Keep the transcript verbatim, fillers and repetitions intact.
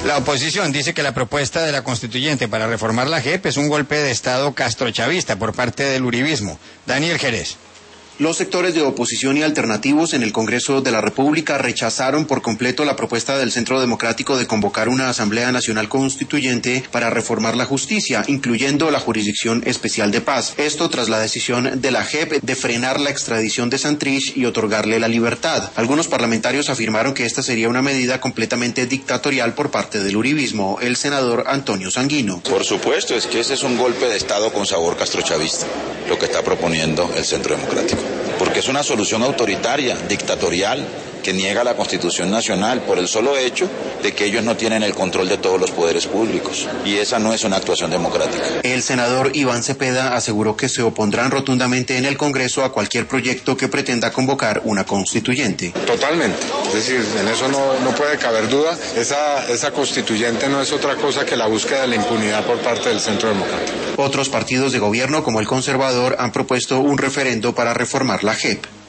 La oposición dice que la propuesta de la constituyente para reformar la J E P es un golpe de Estado castrochavista por parte del uribismo. Daniel Jerez. Los sectores de oposición y alternativos en el Congreso de la República rechazaron por completo la propuesta del Centro Democrático de convocar una Asamblea Nacional Constituyente para reformar la justicia, incluyendo la Jurisdicción Especial de Paz. Esto tras la decisión de la J E P de frenar la extradición de Santrich y otorgarle la libertad. Algunos parlamentarios afirmaron que esta sería una medida completamente dictatorial por parte del uribismo. El senador Antonio Sanguino. Por supuesto, es que ese es un golpe de Estado con sabor castrochavista, lo que está proponiendo el Centro Democrático. Porque es una solución autoritaria, dictatorial, que niega la Constitución Nacional por el solo hecho de que ellos no tienen el control de todos los poderes públicos. Y esa no es una actuación democrática. El senador Iván Cepeda aseguró que se opondrán rotundamente en el Congreso a cualquier proyecto que pretenda convocar una constituyente. Totalmente. Es decir, en eso no, no puede caber duda. Esa, esa constituyente no es otra cosa que la búsqueda de la impunidad por parte del Centro Democrático. Otros partidos de gobierno, como el Conservador, han propuesto un referendo para reformar la J E P.